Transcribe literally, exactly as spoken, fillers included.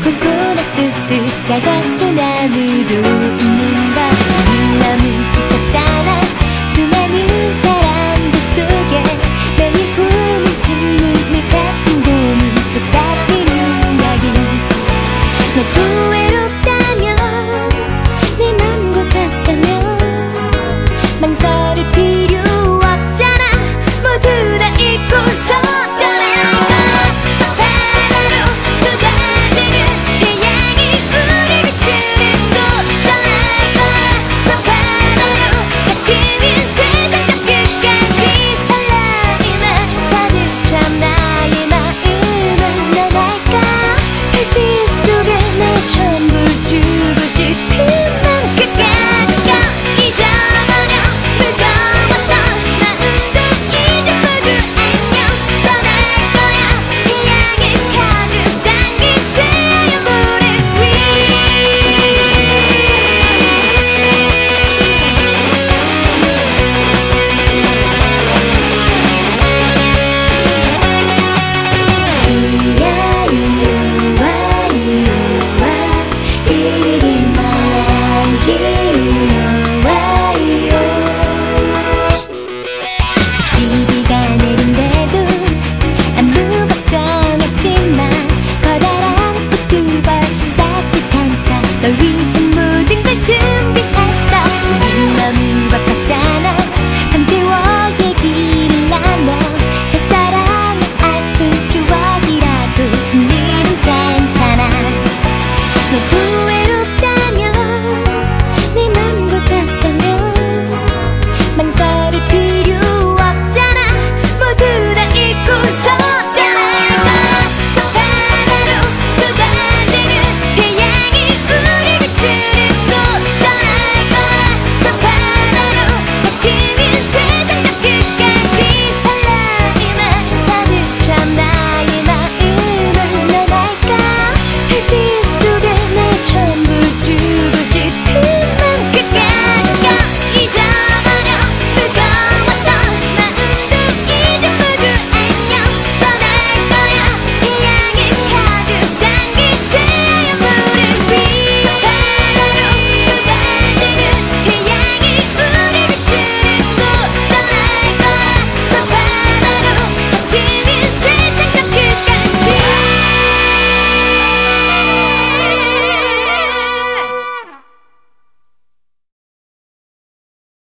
코코넛 주스 야자수나무도 있는 걸 너무 지쳤잖아. 수많은 사람들 속에 매일 보는 신문물 같은 고민 똑같은 이야기. 너도 외롭다면 내 맘과 같다면 망설일 필요 없잖아. 모두 다 잊고서 비가 내린데도 아무 걱정 없지만 커다란 꽃 두 벌 따뜻한 차 널 위해